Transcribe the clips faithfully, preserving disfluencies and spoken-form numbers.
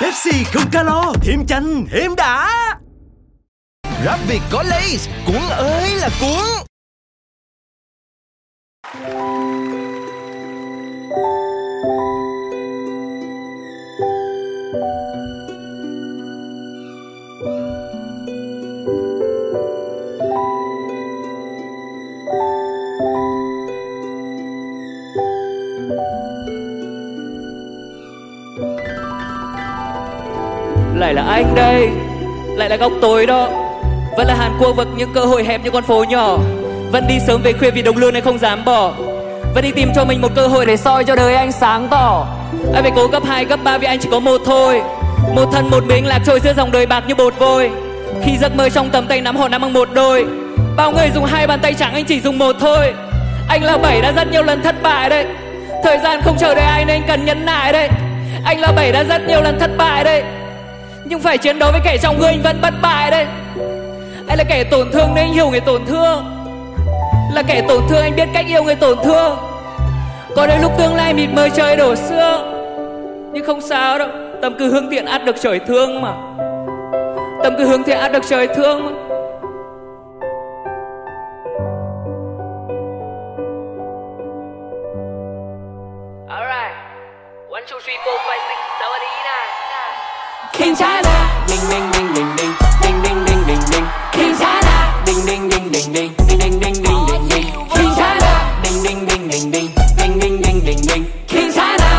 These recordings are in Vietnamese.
Pepsi không calo, thêm chanh, thêm đã. Rap Việt có Lay's, cuốn ơi là cuốn. Lại là anh đây, lại là góc tối đó. Vẫn là Hàn Quốc vực những cơ hội hẹp như con phố nhỏ. Vẫn đi sớm về khuya vì đồng lương này không dám bỏ. Vẫn đi tìm cho mình một cơ hội để soi cho đời anh sáng tỏ. Anh phải cố gấp hai, gấp ba vì anh chỉ có một thôi. Một thân một mình lạc trôi giữa dòng đời bạc như bột vôi. Khi giấc mơ trong tầm tay nắm họ nắm bằng một đôi. Bao người dùng hai bàn tay trắng, anh chỉ dùng một thôi. Anh là bảy đã rất nhiều lần thất bại đây. Thời gian không chờ đợi ai nên cần nhẫn nại đây. Anh là bảy đã rất nhiều lần thất bại đây, nhưng phải chiến đấu với kẻ trong người anh vẫn bất bại đây. Anh là kẻ tổn thương nên anh hiểu người tổn thương. Là kẻ tổn thương anh biết cách yêu người tổn thương. Có đôi lúc tương lai mịt mờ trời đổ sương, nhưng không sao đâu, tâm cứ hướng thiện ắt được trời thương mà. Tâm cứ hướng thiện ắt được trời thương mà. Alright, one, two, three, four, five, six, seven, eight, nine. King China, ding ding ding ding ding ding ding ding ding ding. King China, ding ding ding ding ding ding ding ding ding ding ding. King China, ding ding ding ding ding ding ding ding ding ding. King China.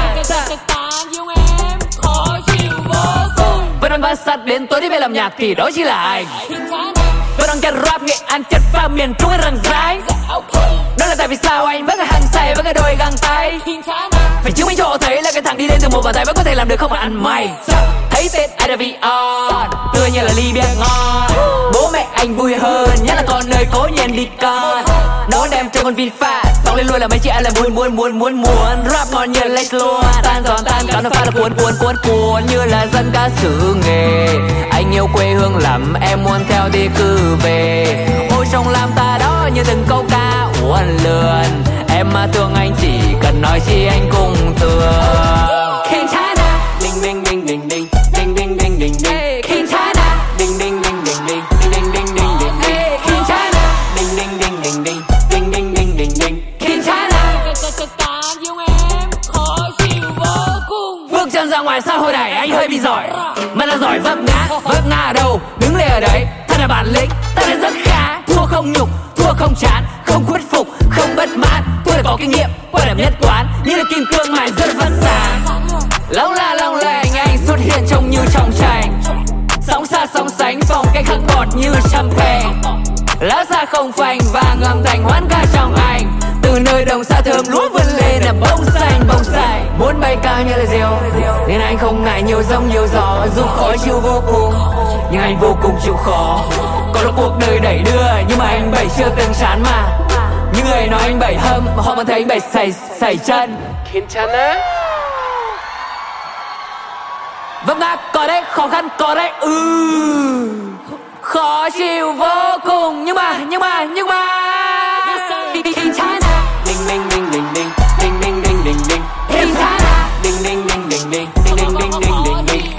Vẫn đang bám sát đến tối đi về làm nhạc thì đó chỉ là anh. Vẫn đang chất rap nghệ An chất pha miền Trung anh răng rái. Đó là tại vì sao anh vẫn là hàng say với cái đôi găng tay. Phải chứng minh cho họ thấy là cái thằng đi lên từ một bàn tay vẫn có thể làm được không phải ăn mày. Thấy Tết ai đã bị on, tươi như là ly bia ngon. Bố mẹ anh vui hơn, nhất là con ơi cố nhiên đi con. Nó đem cho con vin pha, xong lên luôn là mấy chị em là muốn muốn muốn muốn muốn. Rap ngon như Lex luôn, tan giòn tan cả nó pha là cuốn cuốn cuốn cuốn như là dân ca xứ nghề. Anh yêu quê hương lắm, em muốn theo thì cứ về. Ôi sông Lam ta đó như từng câu ca uốn lượn. Em mà thương anh chỉ cần nói chi anh cũng thương. King China, ding ding ding ding ding ding ding ding ding ding. King China, ding ding ding ding ding ding ding ding ding ding. King China, ding ding ding ding ding ding ding ding ding ding. King China. Bước chân ra ngoài xã hội này anh hơi bị giỏi, mà là giỏi vấp ngã. Vấp ngã ở đâu đứng lên ở đấy. Thật là bản lĩnh, thật là rất khá. Thua không nhục, thua không chán, không khuất phục, không bất mãn. Tôi đã có kinh nghiệm, quan điểm nhất quán, như là kim cương mài rất phát sáng. Long la long lanh anh xuất hiện trông như trong tranh. Sóng xa sóng sánh phong cách khắc bọt như champagne. Lá xa không phanh và ngầm thành hoán ca trong anh. Từ nơi đồng xa thơm lúa vươn lên là bông xanh bông xanh. Muốn bay cao như là diều nên anh không ngại nhiều giông nhiều gió. Dù khó chịu vô cùng nhưng anh vô cùng chịu khó. Có lúc cuộc đời đẩy đưa nhưng mà anh bảy chưa từng chán mà. Những người nói anh bảy hâm mà họ vẫn thấy anh bảy sẩy sẩy chân. 괜찮아? Vâng ạ, có đấy, khó khăn có đấy. Ừ, khó chịu vô cùng nhưng mà nhưng mà nhưng mà King China, ding ding ding ding ding ding ding ding ding ding. King China, ding ding ding ding ding ding ding ding ding ding.